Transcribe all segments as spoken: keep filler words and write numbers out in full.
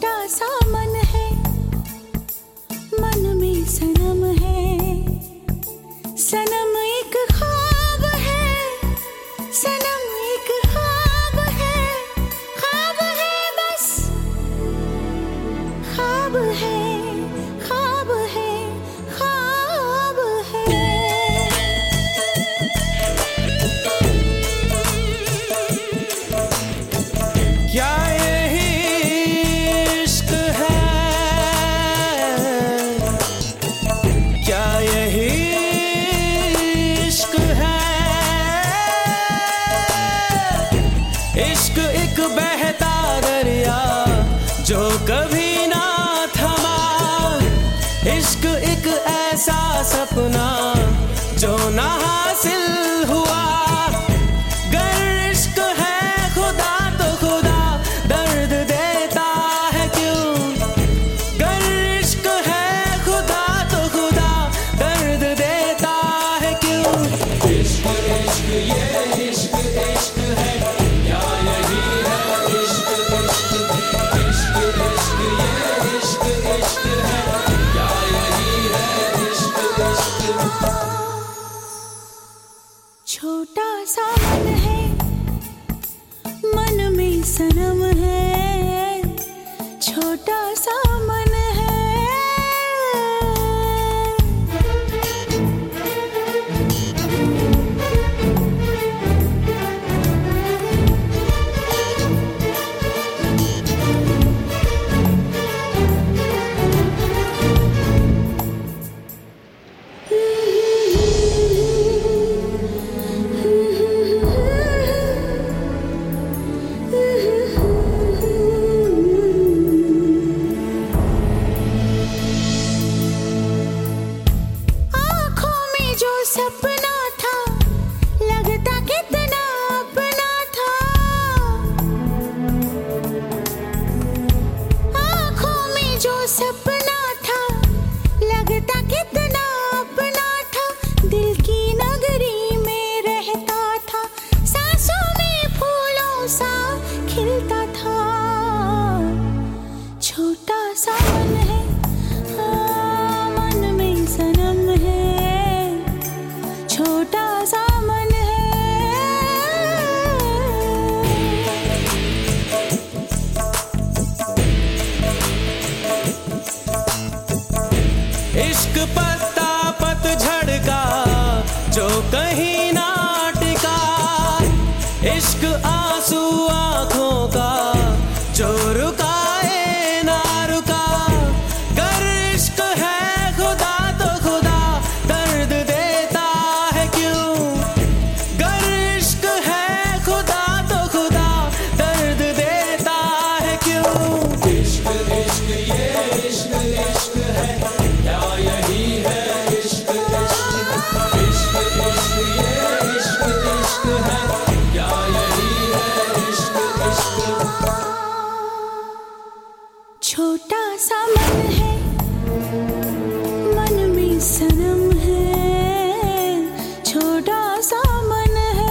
छोटा सा मन है, मन में सनम है, सनम एक ख्वाब है, सनम एक ख्वाब है, ख्वाब है बस, ख्वाब है, ख्वाब है, ख्वाब है। क्या यही इश्क है, क्या यही इश्क है, इश्क एक बहता दरिया जो कभी ना थमा, इश्क एक ऐसा सपना जो ना हासिल हुआ। गर इश्क है खुदा तो खुदा दर्द देता है क्यों, गर इश्क है खुदा तो खुदा दर्द देता है क्यों। इश्क इश्क ये इश्क इश्क है, क्या यही है इश्क इश्क, इश्क इश्क ये इश्क इश्क है, क्या यही है इश्क इश्क। छोटा सा मन है, मन में सनम है, छोटा सा मन है। आँखों में जो सपना था लगता कितना अपना था, आँखों में जो सपना था लगता कितना अपना था, दिल की नगरी में रहता था, सांसों में फूलों सा खिलता था। छोटा सा मन है, हाँ, मन में सनम है, छोटा सा मन है। इश्क पत्ता पतझड़ का जो कहीं ना टिका, इश्क आंसू आंखों का जो रुकाए ना रुका। गर इश्क है खुदा तो खुदा दर्द देता है क्यों, गर इश्क है खुदा तो खुदा दर्द देता है क्यों। इश्क इश्क ये इश्क इश्क है, क्या यही है इश्क इश्क, इश्क इश्क ये इश्क इश्क है, क्या यही है इश्क इश्क। छोटा सा मन है, मन में सनम है, छोटा सा मन है।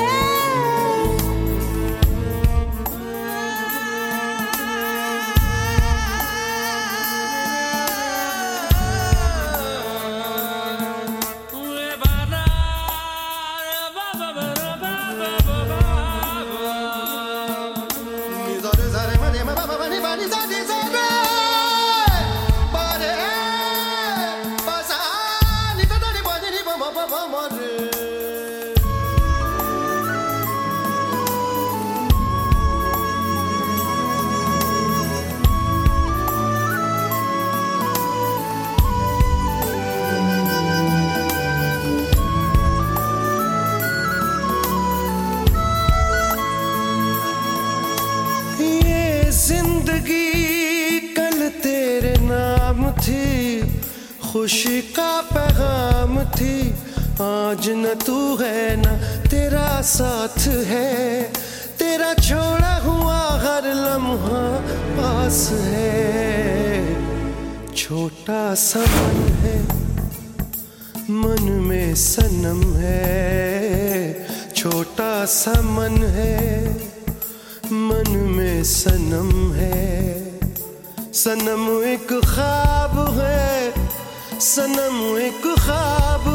ये जिंदगी कल तेरे नाम थी, खुशी का पैगाम थी, आज न तू है न तेरा साथ है, तेरा छोड़ा हुआ हर लम्हा पास है। छोटा सा मन है, मन में सनम है, छोटा सा मन है, मन में सनम है, सनम एक ख्वाब है, सनम एक ख्वाब